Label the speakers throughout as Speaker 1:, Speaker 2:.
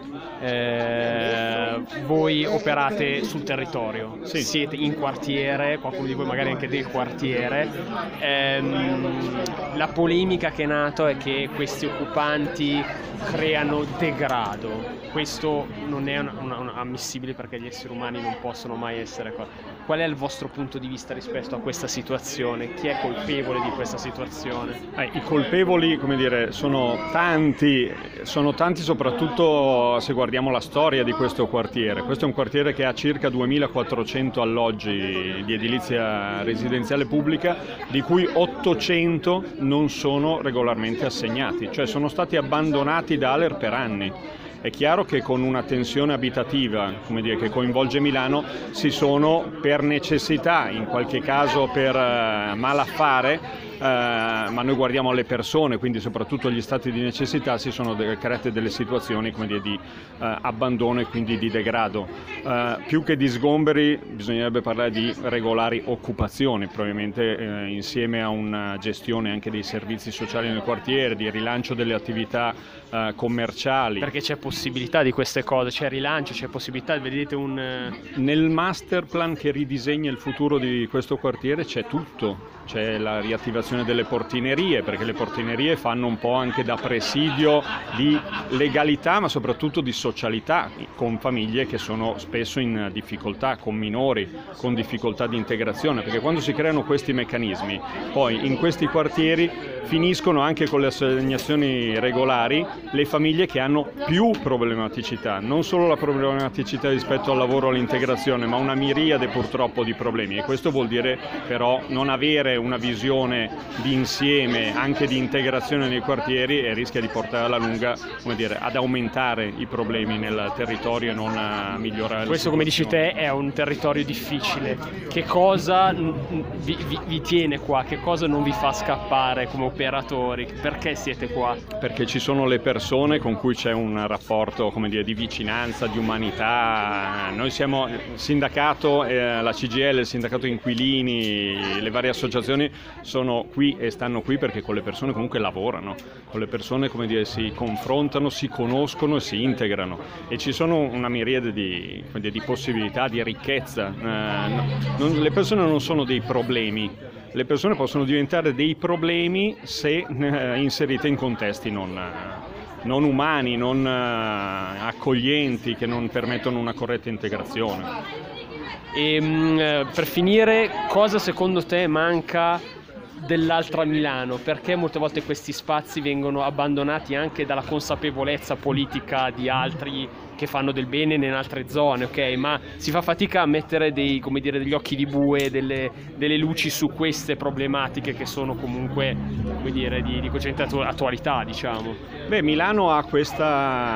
Speaker 1: voi operate sul territorio,
Speaker 2: Sì.
Speaker 1: Siete in quartiere, qualcuno di voi magari anche del quartiere. La polemica che è nata è che questi occupanti creano degrado. Questo non è ammissibile perché gli esseri umani non possono mai essere qua. Qual è il vostro punto di vista rispetto a questa situazione? Chi è colpevole di questa situazione?
Speaker 2: I colpevoli, come dire, sono tanti soprattutto se guardiamo la storia di questo quartiere. Questo è un quartiere che ha circa 2400 alloggi di edilizia residenziale pubblica, di cui 800 non sono regolarmente assegnati, cioè sono stati abbandonati da ALER per anni. È chiaro che con una tensione abitativa, come dire, che coinvolge Milano, si sono per necessità, in qualche caso per malaffare, ma noi guardiamo le persone, quindi soprattutto gli stati di necessità, si sono create delle situazioni, come dire, di abbandono e quindi di degrado. Più che di sgomberi bisognerebbe parlare di regolari occupazioni, probabilmente insieme a una gestione anche dei servizi sociali nel quartiere, di rilancio delle attività commerciali.
Speaker 1: Perché c'è possibilità di queste cose, c'è rilancio, c'è possibilità, vedete
Speaker 2: Nel master plan che ridisegna il futuro di questo quartiere c'è tutto. C'è la riattivazione delle portinerie, perché le portinerie fanno un po' anche da presidio di legalità, ma soprattutto di socialità, con famiglie che sono spesso in difficoltà, con minori, con difficoltà di integrazione, perché quando si creano questi meccanismi, poi in questi quartieri finiscono anche con le assegnazioni regolari le famiglie che hanno più problematicità, non solo la problematicità rispetto al lavoro o all'integrazione, ma una miriade purtroppo di problemi, e questo vuol dire però non avere una visione di insieme, anche di integrazione nei quartieri, e rischia di portare alla lunga, come dire, ad aumentare i problemi nel territorio e non a migliorare.
Speaker 1: Questo, come dici te, è un territorio difficile. Che cosa vi tiene qua? Che cosa non vi fa scappare come operatori? Perché siete qua?
Speaker 2: Perché ci sono le persone con cui c'è un rapporto, come dire, di vicinanza, di umanità. Noi siamo il sindacato, la CGIL, il sindacato inquilini, le varie associazioni sono qui e stanno qui perché con le persone comunque lavorano, con le persone, come dire, si confrontano, si conoscono e si integrano, e ci sono una miriade di possibilità, di ricchezza. Le persone non sono dei problemi. Le persone possono diventare dei problemi se inserite in contesti non umani, non accoglienti, che non permettono una corretta integrazione.
Speaker 1: E per finire, cosa secondo te manca dell'altra Milano? Perché molte volte questi spazi vengono abbandonati anche dalla consapevolezza politica di altri che fanno del bene in altre zone, ok? Ma si fa fatica a mettere degli occhi di bue, delle luci su queste problematiche che sono comunque, come dire, di cogente attualità, diciamo.
Speaker 2: Beh, Milano ha questo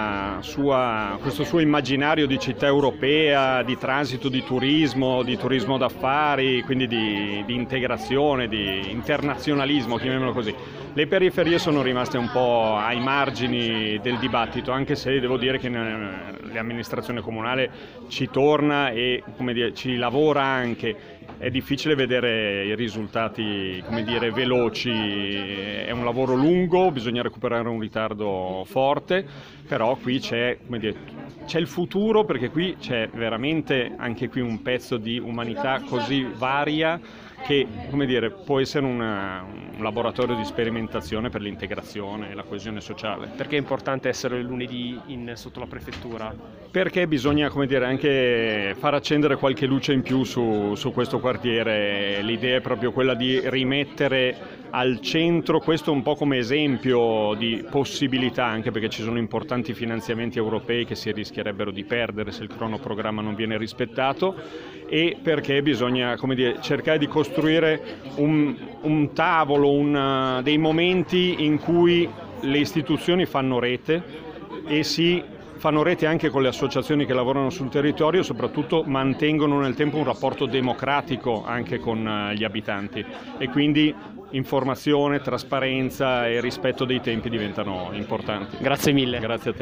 Speaker 2: suo immaginario di città europea, di transito di turismo d'affari, quindi di integrazione, di internazionalismo, chiamiamolo così. Le periferie sono rimaste un po' ai margini del dibattito, anche se devo dire che l'amministrazione comunale ci torna e, come dire, ci lavora anche. È difficile vedere i risultati, come dire, veloci, è un lavoro lungo, bisogna recuperare un ritardo forte, però qui c'è, come dire, c'è il futuro, perché qui c'è veramente anche qui un pezzo di umanità così varia che, come dire, può essere un laboratorio di sperimentazione per l'integrazione e la coesione sociale.
Speaker 1: Perché è importante essere il lunedì sotto la prefettura?
Speaker 2: Perché bisogna, come dire, anche far accendere qualche luce in più su questo quartiere. L'idea è proprio quella di rimettere al centro, questo un po' come esempio di possibilità, anche perché ci sono importanti finanziamenti europei che si rischierebbero di perdere se il cronoprogramma non viene rispettato, e perché bisogna, come dire, cercare di costruire un tavolo, dei momenti in cui le istituzioni fanno rete e fanno rete anche con le associazioni che lavorano sul territorio, soprattutto mantengono nel tempo un rapporto democratico anche con gli abitanti, e quindi informazione, trasparenza e rispetto dei tempi diventano importanti.
Speaker 1: Grazie mille.
Speaker 2: Grazie a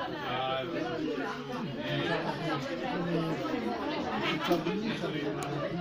Speaker 2: te.